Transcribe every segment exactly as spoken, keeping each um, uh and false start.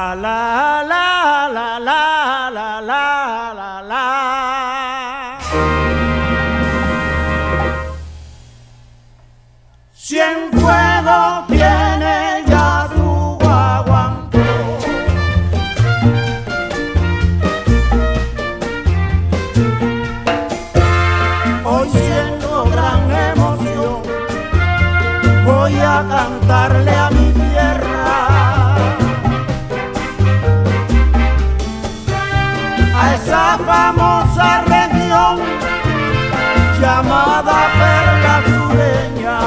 La la la la la la la la la. Cienfuegos tiene ya su guaguancó. Hoy siento gran emoción, voy a cantarle a mi tierra, a esa famosa región llamada Perla Sureña.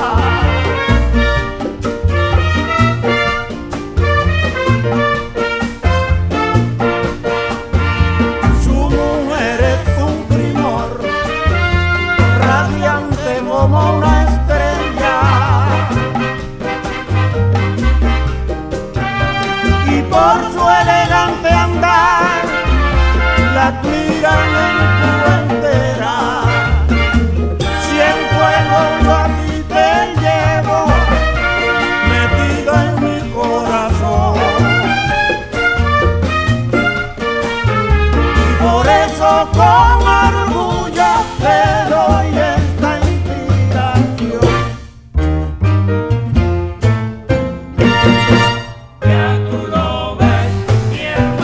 Su mujer es un primor, radiante como una estrella, y por su elegante andar la admiran en tu entera. Cienfuegos yo a ti te llevo metido en mi corazón, y por eso con orgullo te doy esta inspiración. Ya tú lo ves, bien.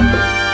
Thank you.